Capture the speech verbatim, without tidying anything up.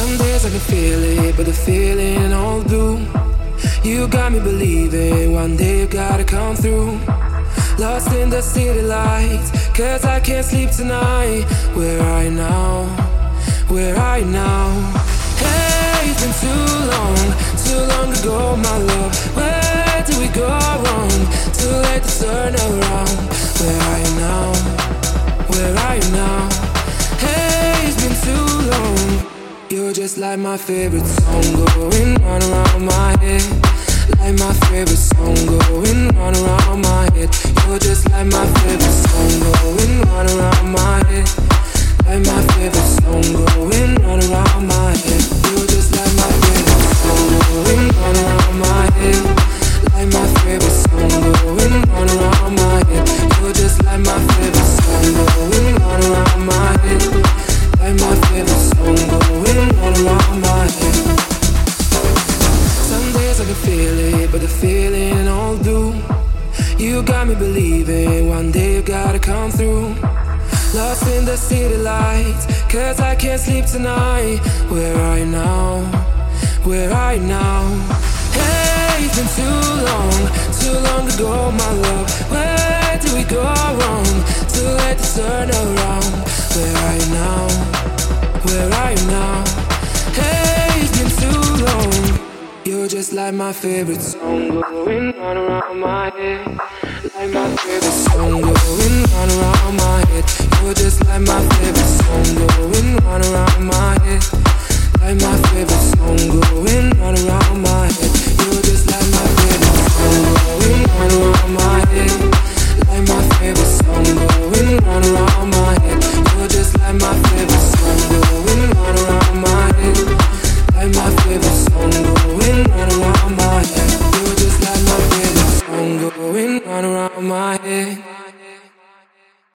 Some days I can feel it, but the feeling all blue. You got me believing one day you gotta come through. Lost in the city lights, cause I can't sleep tonight. Where are you now? Where are you now? Hey, it's been too long, too long ago, my love. Where did we go wrong? Too late to turn around. Where are you now? Where are you now? Hey, it's been too long. You're just like my favorite song going on around my head. Like my favorite song going on around my head. You're just like my favorite song going on around my head. Like my favorite song going on around my head. You're just like my favorite song going on around my head. Like my favorite song going on around my head. You're just like my favorite song going on around my head. Like my favorite song going on around my head. Some days I can feel it, but the feeling all blue. You got me believing one day you gotta come through. Lost in the city lights, cause I can't sleep tonight. Where are you now? Where are you now? Hey, it's been too long, too long ago, my love. Where did we go wrong? Too late to turn around. Where are you now? Where are you now? Hey, it's been too long. You're just like my favorite song going on around my head. Like my favorite song going on around my head. You're just like my favorite song going on around my head. Like my favorite song going on around my head. You're just like my favorite song going on around my head. Like my favorite song going on around my head. You're just like my favorite song going on around my head. Like my favorite song going on around my head. You're just like my favorite song going on around my head.